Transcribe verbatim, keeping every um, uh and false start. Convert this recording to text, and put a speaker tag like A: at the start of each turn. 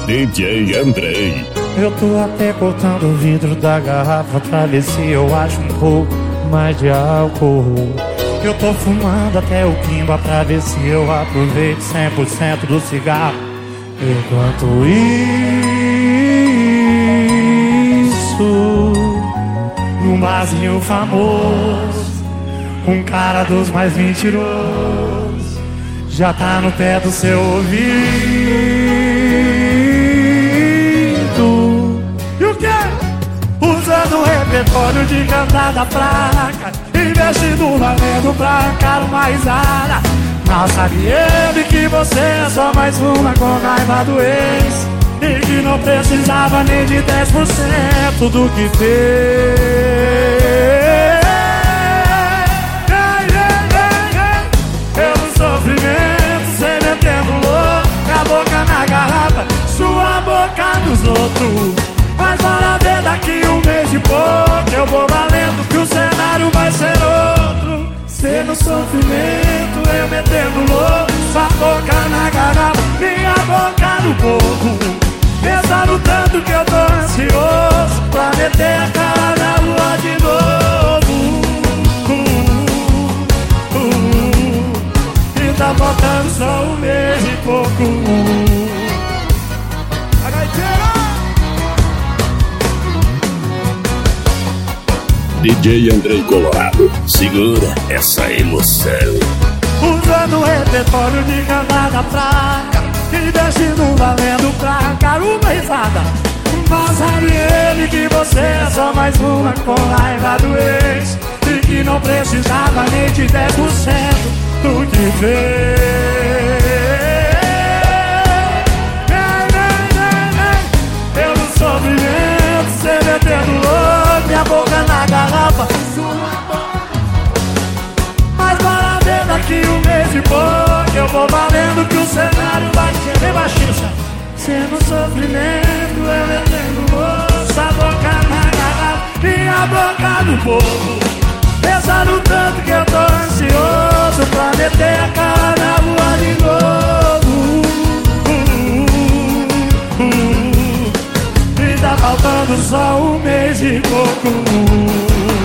A: D J Andrei.
B: Eu tô até cortando o vidro da garrafa pra ver se eu acho um pouco mais de álcool. Eu tô fumando até o quimba pra ver se eu aproveito cem por cento do cigarro. Enquanto isso, num barzinho famoso, um cara dos mais mentirosos já tá no pé do seu ouvido. E o quê? Usando o repertório de cantar da placa, investindo valendo pra arrancar uma risada. Mal sabe ele que você é só mais uma com raiva do ex, e que não precisava nem de dez por cento do que fez. Pelo sofrimento, cê metendo louco, a boca na garrafa, sua boca nos outros. Mas bora ver daqui um mês e pouco, eu vou valendo que o cenário vai ser outro. Cê no sofrimento, eu metendo louco, sua boca na garrafa, minha boca no boco. Pensando tanto que eu tô ansioso pra meter a cara na lua de novo. uh, uh, uh, E tá faltando só um mês e pouco.
A: D J Andrei Colorado, segura essa emoção.
B: Usando o repertório de cantar da praia, investindo valendo pra arrancar uma risada. Mas sabe ele que você é só mais uma com raiva do ex, e que não precisava nem de dez por cento do que fez. Pelo sofrimento, cê metendo louco, minha boca na garrafa, mas bora ver daqui um mês e pouco, eu vou valendo que o cenário vai ser bem baixinho. Cê no sofrimento, eu metendo louco, a boca na garrafa, minha boca no povo. Pensando tanto que eu tô ansioso pra meter a cara na lua de novo. uh, uh, uh, uh. E tá faltando só um mês e pouco.